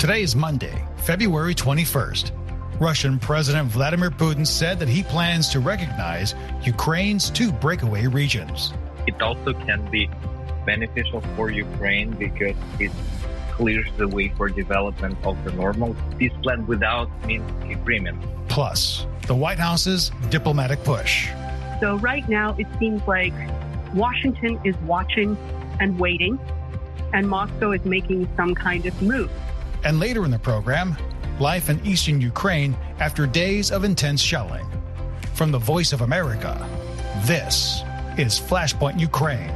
Today is Monday, February 21st. Russian President Vladimir Putin said that he plans to recognize Ukraine's two breakaway regions. It also can be beneficial for Ukraine because it clears the way for development of the normal peace plan without Minsk agreement. Plus, the White House's diplomatic push. So right now, it seems like Washington is watching and waiting, and Moscow is making some kind of move. And later in the program, life in eastern Ukraine after days of intense shelling. From the Voice of America, this is Flashpoint Ukraine.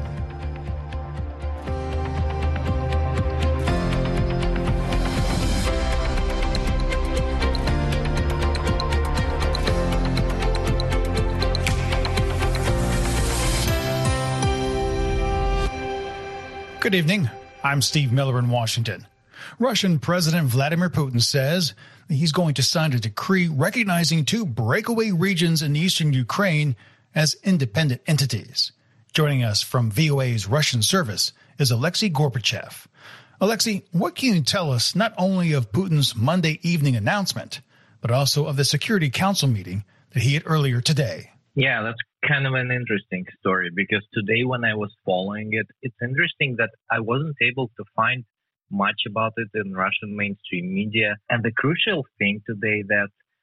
Good evening. I'm Steve Miller in Washington. Russian President Vladimir Putin says he's going to sign a decree recognizing two breakaway regions in eastern Ukraine as independent entities. Joining us from VOA's Russian service is Alexei Gorbachev. Alexei, what can you tell us not only of Putin's Monday evening announcement, but also of the Security Council meeting that he had earlier today? Yeah, that's kind of an interesting story because today when I was following it, it's interesting that I wasn't able to find much about it in Russian mainstream media. And the crucial thing today that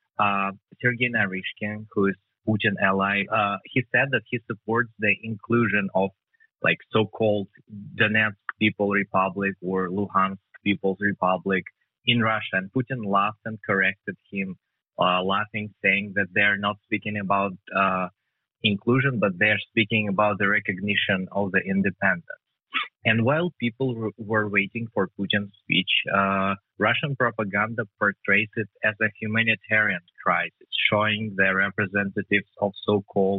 Sergei Naryshkin, who is Putin ally, he said that he supports the inclusion of like so-called Donetsk People's Republic or Luhansk People's Republic in Russia. And Putin laughed and corrected him, laughing, saying that they're not speaking about inclusion, but they're speaking about the recognition of the independence. And while people were waiting for Putin's speech, Russian propaganda portrays it as a humanitarian crisis, showing the representatives of so-called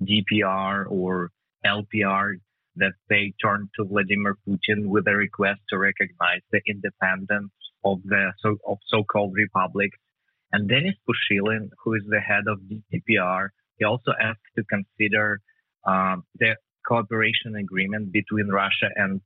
DPR or LPR that they turned to Vladimir Putin with a request to recognize the independence of the so-called republics. And Denis Pushilin, who is the head of DPR, he also asked to consider the cooperation agreement between Russia and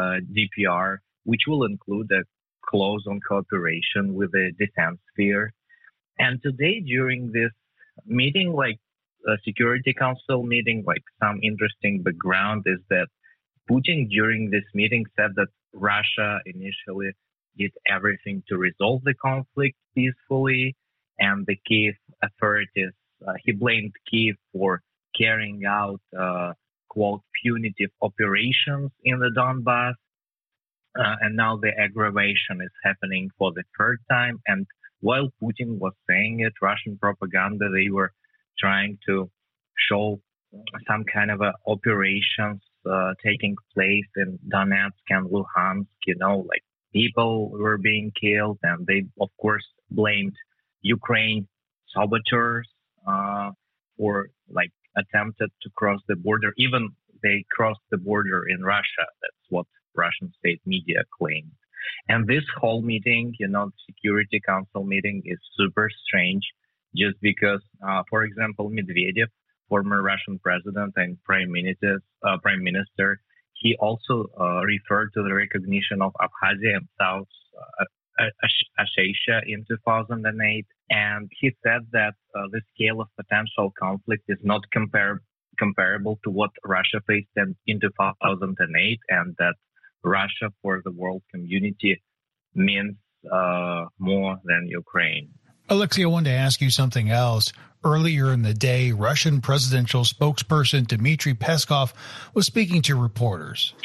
DPR, which will include a clause on cooperation with the defense sphere. And today, during this meeting, like a Security Council meeting, like some interesting background is that Putin during this meeting said that Russia initially did everything to resolve the conflict peacefully, and the Kiev authorities, he blamed Kiev for carrying out quote, punitive operations in the Donbass. And now the aggravation is happening for the third time. And while Putin was saying it, Russian propaganda, they were trying to show some kind of operations taking place in Donetsk and Luhansk, like people were being killed. And they, of course, blamed Ukraine saboteurs for like attempted to cross the border. Even they crossed the border in Russia. That's what Russian state media claimed. And this whole meeting, the Security Council meeting is super strange just because, for example, Medvedev, former Russian president and prime minister, he also referred to the recognition of Abkhazia and South Ossetia in 2008. And he said that the scale of potential conflict is not comparable to what Russia faced in 2008, and that Russia for the world community means more than Ukraine. Alexei, I wanted to ask you something else. Earlier in the day, Russian presidential spokesperson Dmitry Peskov was speaking to reporters.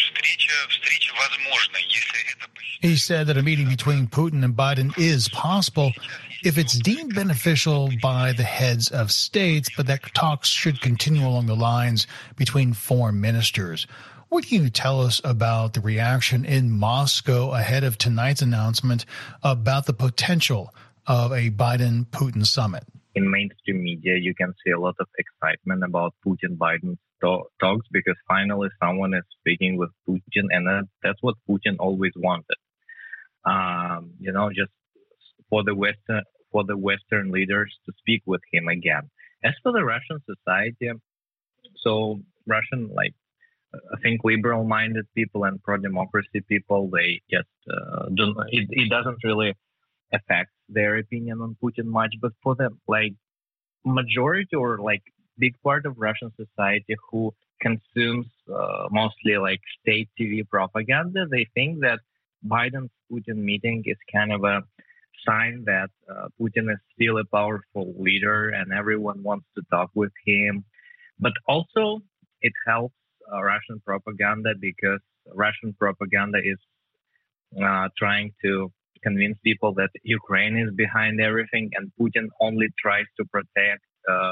He said that a meeting between Putin and Biden is possible if it's deemed beneficial by the heads of states, but that talks should continue along the lines between foreign ministers. What can you tell us about the reaction in Moscow ahead of tonight's announcement about the potential of a Biden-Putin summit? In mainstream media, you can see a lot of excitement about Putin-Biden talks because finally someone is speaking with Putin, and that's what Putin always wanted. Just for the Western leaders to speak with him again. As for the Russian society, so Russian I think liberal-minded people and pro-democracy people, they just don't. It doesn't really affect their opinion on Putin much. But for the majority or big part of Russian society who consumes mostly state TV propaganda, they think that Biden's Putin meeting is kind of a sign that Putin is still a powerful leader and everyone wants to talk with him. But also it helps Russian propaganda because Russian propaganda is trying to convince people that Ukraine is behind everything and Putin only tries to protect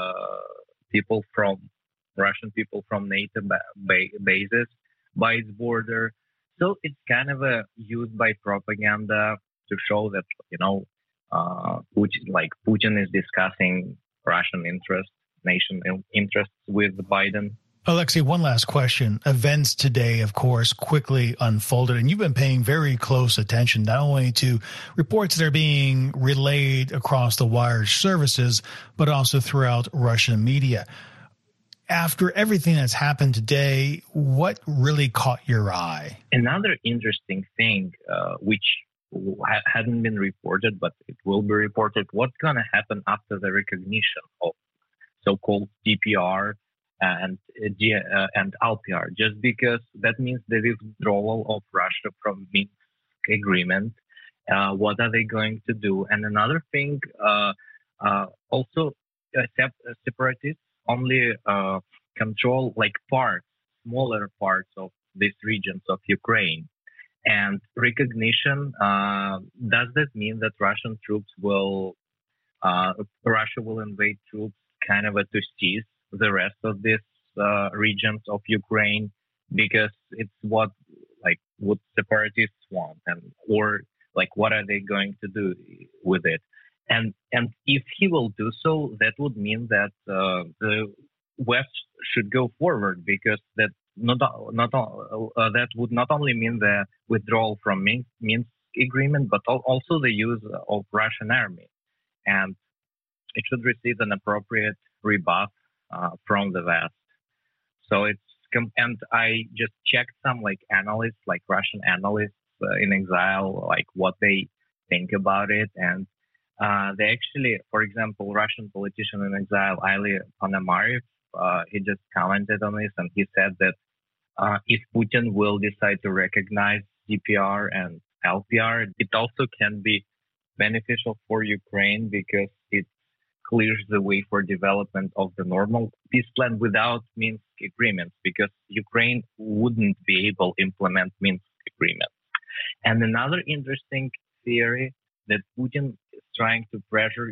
Russian people from NATO bases by its border. So it's kind of used by propaganda to show that, Putin is discussing Russian interests, nation interests with Biden. Alexei, one last question. Events today, of course, quickly unfolded, and you've been paying very close attention not only to reports that are being relayed across the wire services, but also throughout Russian media. After everything that's happened today, what really caught your eye? Another interesting thing, which hadn't been reported, but it will be reported, what's going to happen after the recognition of so-called DPR and LPR, just because that means the withdrawal of Russia from Minsk agreement. What are they going to do? And another thing, also separatists only control smaller parts of these regions of Ukraine. And recognition, does that mean that Russia will invade troops kind of to seize the rest of these regions of Ukraine, because it's what separatists want, or what are they going to do with it? And if he will do so, that would mean that the West should go forward, because that would not only mean the withdrawal from Minsk agreement, but also the use of Russian army, and it should receive an appropriate rebuff from the West. So and I just checked some analysts, Russian analysts in exile, what they think about it. And they actually, for example, Russian politician in exile, Ilya Ponomarev, he just commented on this, and he said that if Putin will decide to recognize DPR and LPR, it also can be beneficial for Ukraine because it clears the way for development of the normal peace plan without Minsk agreements, because Ukraine wouldn't be able to implement Minsk agreements. And another interesting theory that Putin is trying to pressure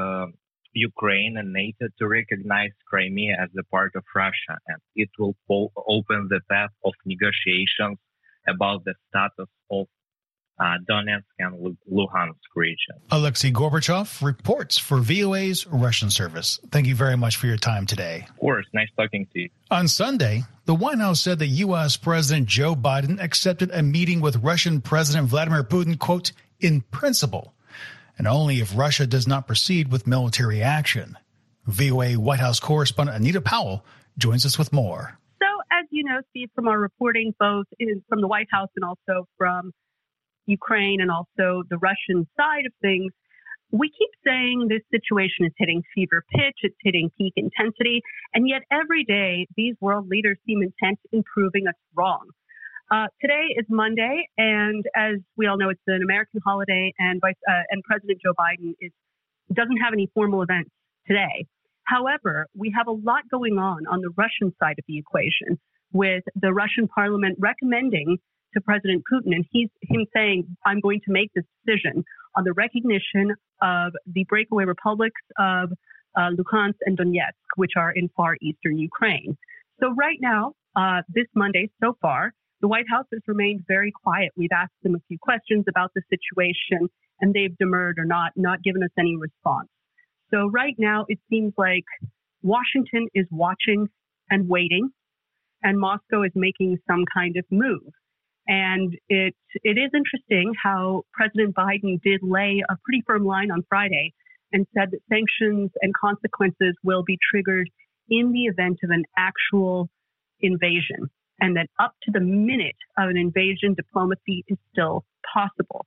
Ukraine and NATO to recognize Crimea as a part of Russia, and it will open the path of negotiations about the status of Donetsk and Luhansk region. Alexei Gorbachev reports for VOA's Russian service. Thank you very much for your time today. Of course. Nice talking to you. On Sunday, the White House said that U.S. President Joe Biden accepted a meeting with Russian President Vladimir Putin, quote, in principle, and only if Russia does not proceed with military action. VOA White House correspondent Anita Powell joins us with more. So, as you know, Steve, from our reporting, both from the White House and also from Ukraine and also the Russian side of things, we keep saying this situation is hitting fever pitch, it's hitting peak intensity, and yet every day these world leaders seem intent in proving us wrong. Today is Monday, and as we all know, it's an American holiday, and President Joe Biden doesn't have any formal events today. However, we have a lot going on the Russian side of the equation, with the Russian parliament recommending to President Putin, and him saying, I'm going to make this decision on the recognition of the breakaway republics of Luhansk and Donetsk, which are in far eastern Ukraine. So right now, this Monday so far, the White House has remained very quiet. We've asked them a few questions about the situation, and they've demurred or not given us any response. So right now, it seems like Washington is watching and waiting, and Moscow is making some kind of move. And it is interesting how President Biden did lay a pretty firm line on Friday and said that sanctions and consequences will be triggered in the event of an actual invasion. and that up to the minute of an invasion, diplomacy is still possible.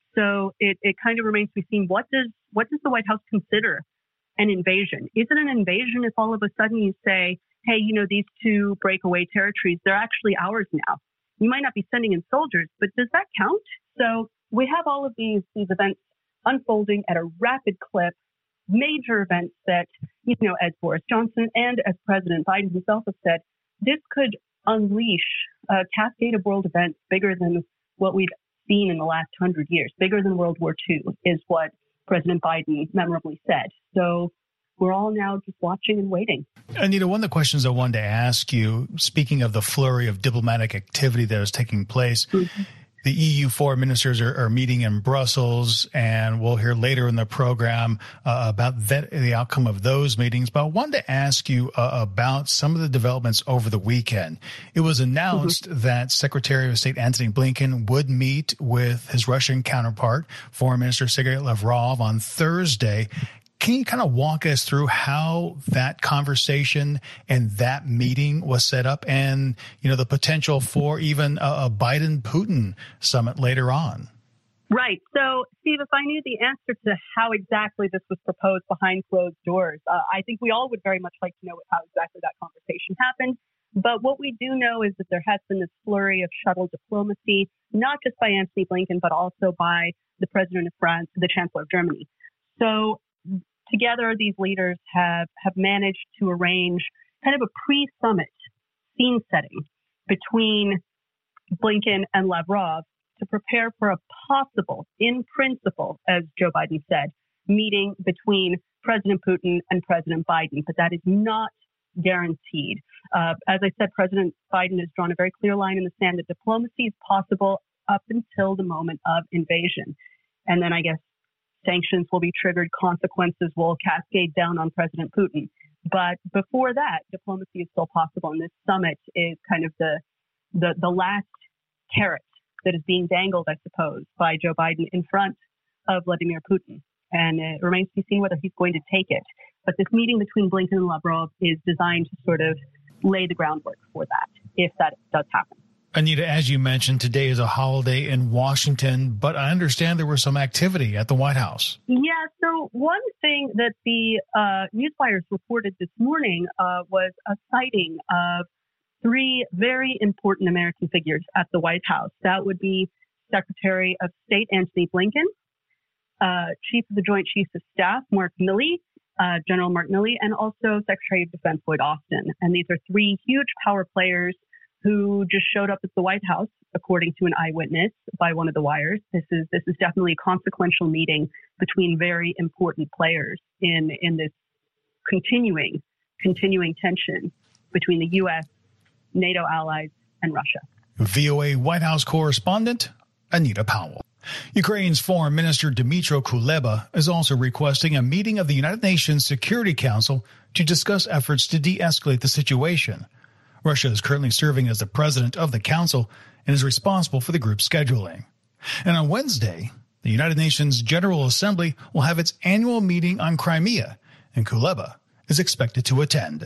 So it kind of remains to be seen, what does the White House consider an invasion? Is it an invasion if all of a sudden you say, hey, these two breakaway territories, they're actually ours now? You might not be sending in soldiers, but does that count? So we have all of these events unfolding at a rapid clip, major events that, as Boris Johnson and as President Biden himself have said, this could unleash a cascade of world events bigger than what we've seen in the last 100 years, bigger than World War II, is what President Biden memorably said. So we're all now just watching and waiting. Anita, one of the questions I wanted to ask you, speaking of the flurry of diplomatic activity that is taking place, the EU foreign ministers are meeting in Brussels, and we'll hear later in the program about the outcome of those meetings. But I wanted to ask you about some of the developments over the weekend. It was announced that Secretary of State Antony Blinken would meet with his Russian counterpart, Foreign Minister Sergei Lavrov, on Thursday. Can you kind of walk us through how that conversation and that meeting was set up and, the potential for even a Biden-Putin summit later on? Right. So, Steve, if I knew the answer to how exactly this was proposed behind closed doors, I think we all would very much like to know how exactly that conversation happened. But what we do know is that there has been this flurry of shuttle diplomacy, not just by Antony Blinken, but also by the president of France, the chancellor of Germany. So together, these leaders have managed to arrange kind of a pre-summit scene setting between Blinken and Lavrov to prepare for a possible, in principle, as Joe Biden said, meeting between President Putin and President Biden. But that is not guaranteed. As I said, President Biden has drawn a very clear line in the sand that diplomacy is possible up until the moment of invasion. And then I guess sanctions will be triggered, consequences will cascade down on President Putin. But before that, diplomacy is still possible. And this summit is kind of the last carrot that is being dangled, I suppose, by Joe Biden in front of Vladimir Putin. And it remains to be seen whether he's going to take it. But this meeting between Blinken and Lavrov is designed to sort of lay the groundwork for that, if that does happen. Anita, as you mentioned, today is a holiday in Washington, but I understand there was some activity at the White House. Yeah, so one thing that the newswires reported this morning was a sighting of three very important American figures at the White House. That would be Secretary of State Antony Blinken, Chief of the Joint Chiefs of Staff Mark Milley, General Mark Milley, and also Secretary of Defense Lloyd Austin. And these are three huge power players who just showed up at the White House, according to an eyewitness by one of the wires. This is definitely a consequential meeting between very important players in this continuing tension between the U.S., NATO allies, and Russia. VOA White House correspondent Anita Powell. Ukraine's Foreign Minister Dmytro Kuleba is also requesting a meeting of the United Nations Security Council to discuss efforts to de-escalate the situation. Russia is currently serving as the president of the council and is responsible for the group's scheduling. And on Wednesday, the United Nations General Assembly will have its annual meeting on Crimea, and Kuleba is expected to attend.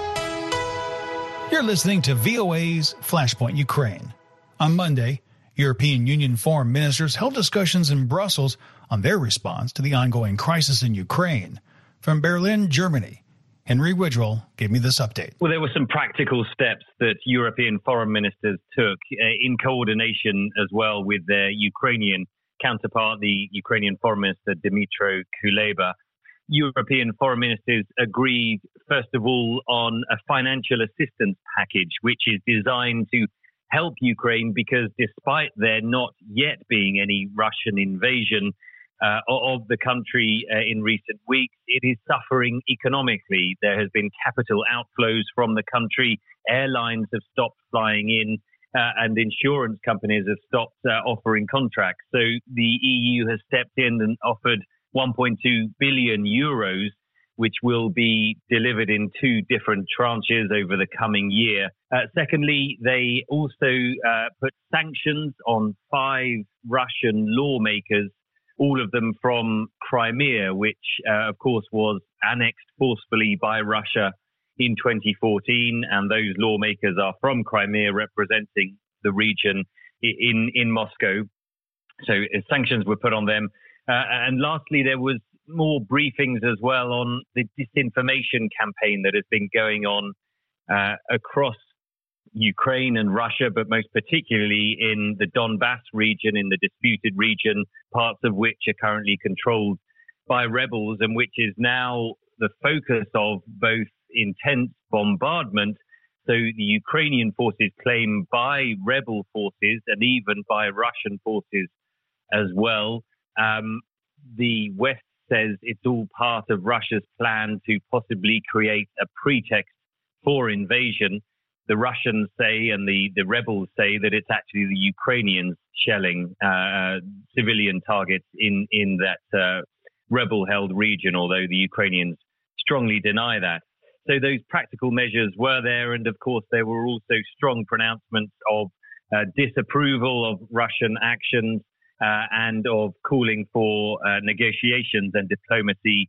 You're listening to VOA's Flashpoint Ukraine. On Monday, European Union foreign ministers held discussions in Brussels on their response to the ongoing crisis in Ukraine. From Berlin, Germany, Henry Widrell gave me this update. Well, there were some practical steps that European foreign ministers took in coordination as well with their Ukrainian counterpart, the Ukrainian foreign minister Dmytro Kuleba. European foreign ministers agreed, first of all, on a financial assistance package, which is designed to help Ukraine because despite there not yet being any Russian invasion of the country in recent weeks, it is suffering economically. There has been capital outflows from the country. Airlines have stopped flying in and insurance companies have stopped offering contracts. So the EU has stepped in and offered 1.2 billion euros, which will be delivered in two different tranches over the coming year. Secondly, they also put sanctions on 5 Russian lawmakers, all of them from Crimea, which, of course, was annexed forcefully by Russia in 2014, and those lawmakers are from Crimea, representing the region in Moscow. So sanctions were put on them. And lastly, there was more briefings as well on the disinformation campaign that has been going on across Ukraine and Russia, but most particularly in the Donbass region, in the disputed region, parts of which are currently controlled by rebels, and which is now the focus of both intense bombardment. So the Ukrainian forces claim by rebel forces and even by Russian forces as well. The West says it's all part of Russia's plan to possibly create a pretext for invasion. The Russians say, and the rebels say, that it's actually the Ukrainians shelling civilian targets in that rebel-held region, although the Ukrainians strongly deny that. So those practical measures were there, and of course there were also strong pronouncements of disapproval of Russian actions and of calling for negotiations and diplomacy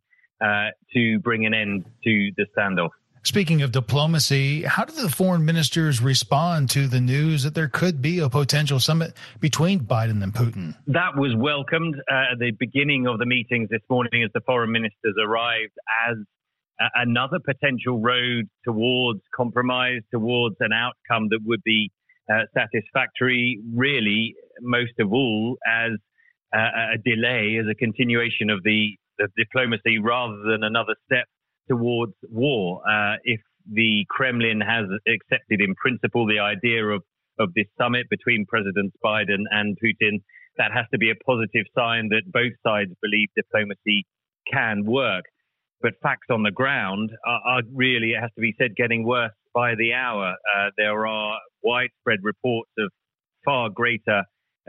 to bring an end to the standoff. Speaking of diplomacy, how did the foreign ministers respond to the news that there could be a potential summit between Biden and Putin? That was welcomed at the beginning of the meetings this morning as the foreign ministers arrived as another potential road towards compromise, towards an outcome that would be satisfactory, really, most of all, as a delay, as a continuation of the diplomacy rather than another step towards war. If the Kremlin has accepted in principle the idea of this summit between Presidents Biden and Putin, that has to be a positive sign that both sides believe diplomacy can work. But facts on the ground are really, it has to be said, getting worse by the hour. There are widespread reports of far greater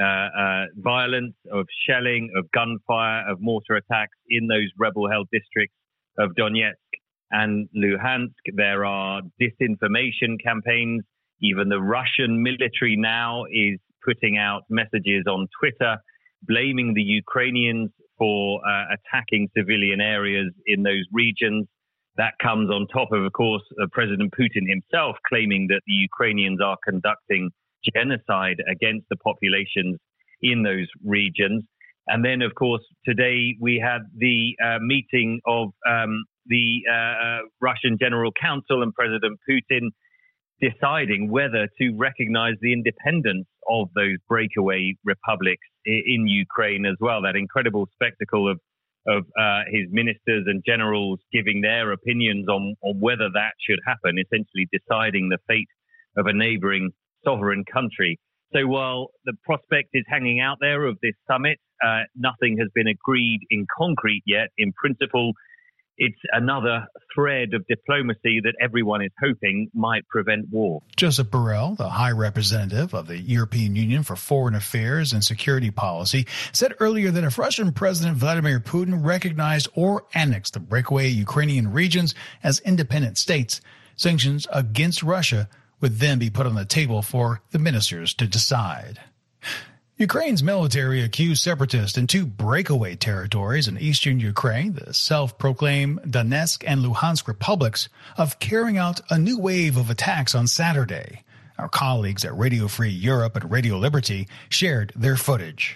violence, of shelling, of gunfire, of mortar attacks in those rebel-held districts of Donetsk and Luhansk. There are disinformation campaigns. Even the Russian military now is putting out messages on Twitter blaming the Ukrainians for attacking civilian areas in those regions. That comes on top of course, President Putin himself claiming that the Ukrainians are conducting genocide against the populations in those regions. And then, of course, today we had the meeting of the Russian General Council and President Putin deciding whether to recognize the independence of those breakaway republics in Ukraine as well. That incredible spectacle of his ministers and generals giving their opinions on whether that should happen, essentially deciding the fate of a neighboring sovereign country. So while the prospect is hanging out there of this summit, nothing has been agreed in concrete yet. In principle, it's another thread of diplomacy that everyone is hoping might prevent war. Joseph Borrell, the High Representative of the European Union for Foreign Affairs and Security Policy, said earlier that if Russian President Vladimir Putin recognized or annexed the breakaway Ukrainian regions as independent states, sanctions against Russia would then be put on the table for the ministers to decide. Ukraine's military accused separatists in two breakaway territories in eastern Ukraine, the self-proclaimed Donetsk and Luhansk republics, of carrying out a new wave of attacks on Saturday. Our colleagues at Radio Free Europe and Radio Liberty shared their footage.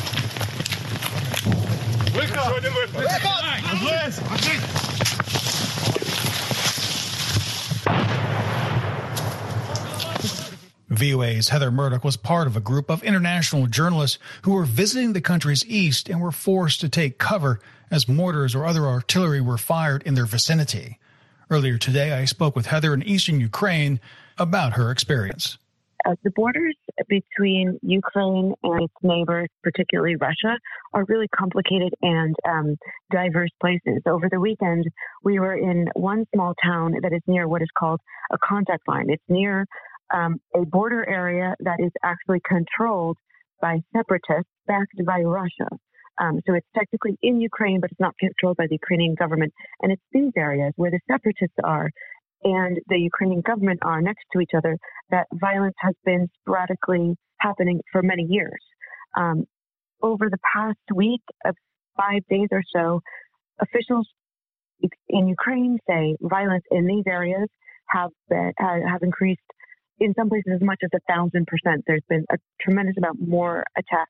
VOA's Heather Murdoch was part of a group of international journalists who were visiting the country's east and were forced to take cover as mortars or other artillery were fired in their vicinity. Earlier today, I spoke with Heather in eastern Ukraine about her experience. The borders between Ukraine and its neighbors, particularly Russia, are really complicated and diverse places. Over the weekend, we were in one small town that is near what is called a contact line. It's near a border area that is actually controlled by separatists backed by Russia. So it's technically in Ukraine, but it's not controlled by the Ukrainian government. And it's these areas where the separatists are and the Ukrainian government are next to each other that violence has been sporadically happening for many years. Over the past week of 5 days or so, officials in Ukraine say violence in these areas have increased in some places as much as 1,000%. There's been a tremendous amount more attacks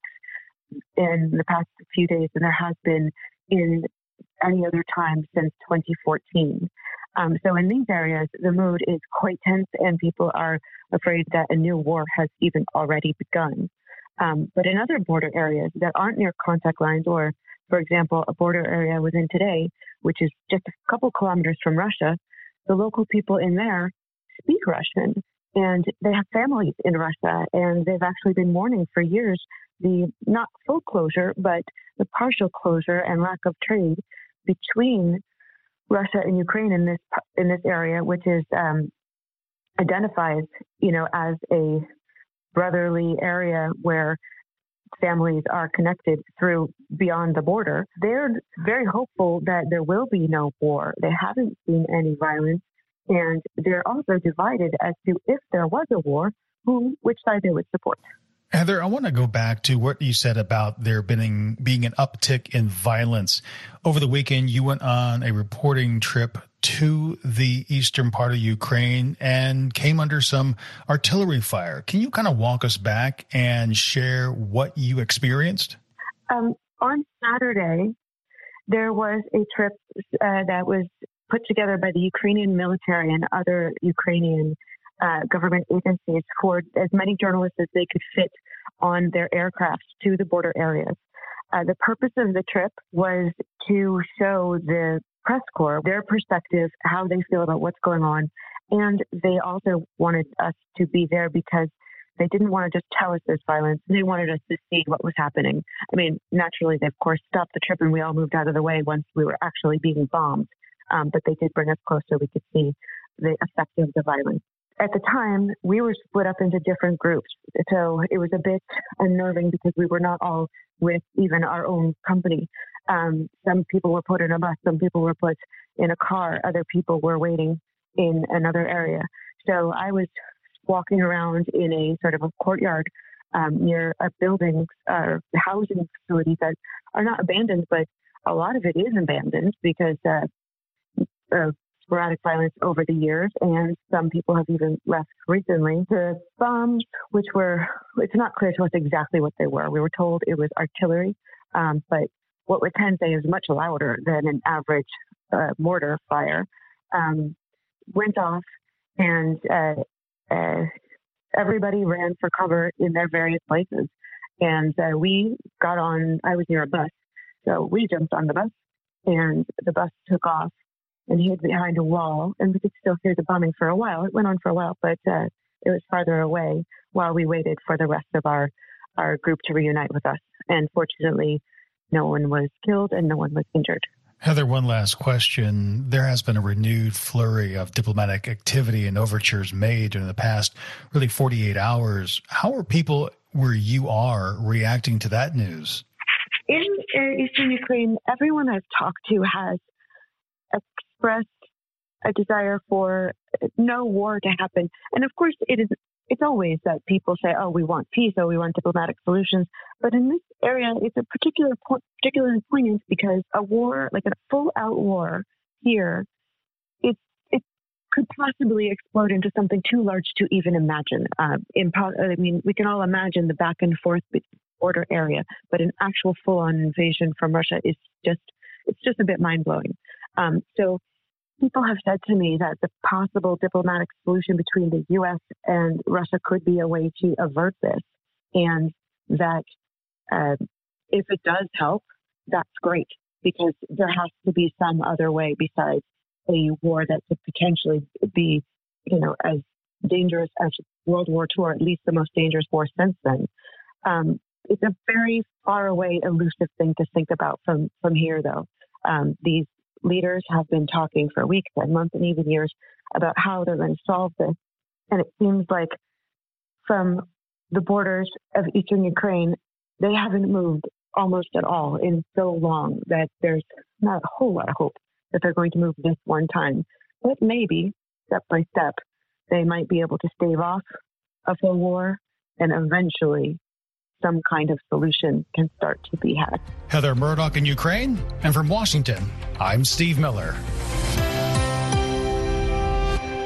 in the past few days than there has been in any other time since 2014. So in these areas, the mood is quite tense and people are afraid that a new war has even already begun. But in other border areas that aren't near contact lines, or, for example, a border area within today, which is just a couple kilometers from Russia, the local people in there speak Russian and they have families in Russia, and they've actually been mourning for years the not full closure, but the partial closure and lack of trade between Russia and Ukraine in this area, which is identifies, as a brotherly area where families are connected through beyond the border. They're very hopeful that there will be no war. They haven't seen any violence, and they're also divided as to if there was a war, which side they would support. Heather, I want to go back to what you said about there being an uptick in violence. Over the weekend, you went on a reporting trip to the eastern part of Ukraine and came under some artillery fire. Can you kind of walk us back and share what you experienced? On Saturday, there was a trip that was put together by the Ukrainian military and other Ukrainian government agencies for as many journalists as they could fit on their aircraft to the border areas. The purpose of the trip was to show the press corps their perspective, how they feel about what's going on. And they also wanted us to be there because they didn't want to just tell us there's violence. They wanted us to see what was happening. I mean, naturally, they, of course, stopped the trip and we all moved out of the way once we were actually being bombed. But they did bring us close so we could see the effect of the violence. At the time, we were split up into different groups. So it was a bit unnerving because we were not all with even our own company. Some people were put in a bus, some people were put in a car, other people were waiting in another area. So I was walking around in a sort of a courtyard near a building, housing facilities that are not abandoned, but a lot of it is abandoned because of sporadic violence over the years, and some people have even left recently. The bombs, it's not clear to us exactly what they were. We were told it was artillery, but what we can say is much louder than an average mortar fire, went off, and everybody ran for cover in their various places. And we got on, I was near a bus, so we jumped on the bus, and the bus took off and hid behind a wall, and we could still hear the bombing for a while. It went on for a while, but it was farther away while we waited for the rest of our group to reunite with us. And fortunately, no one was killed and no one was injured. Heather, one last question. There has been a renewed flurry of diplomatic activity and overtures made in the past, really 48 hours. How are people where you are reacting to that news? In eastern Ukraine, everyone I've talked to has expressed a desire for no war to happen. And of course, it's always that people say, oh, we want peace, oh, we want diplomatic solutions. But in this area, it's a particularly poignant because a war, like a full-out war here, it could possibly explode into something too large to even imagine. We can all imagine the back and forth border area, but an actual full-on invasion from Russia is just a bit mind-blowing. So people have said to me that the possible diplomatic solution between the U.S. and Russia could be a way to avert this, and that if it does help, that's great, because there has to be some other way besides a war that could potentially be, as dangerous as World War II, or at least the most dangerous war since then. It's a very far away, elusive thing to think about from here, though. These leaders have been talking for weeks and months and even years about how they're going to solve this. And it seems like from the borders of eastern Ukraine, they haven't moved almost at all in so long that there's not a whole lot of hope that they're going to move this one time. But maybe, step by step, they might be able to stave off a full war and eventually some kind of solution can start to be had. Heather Murdoch in Ukraine, and from Washington, I'm Steve Miller.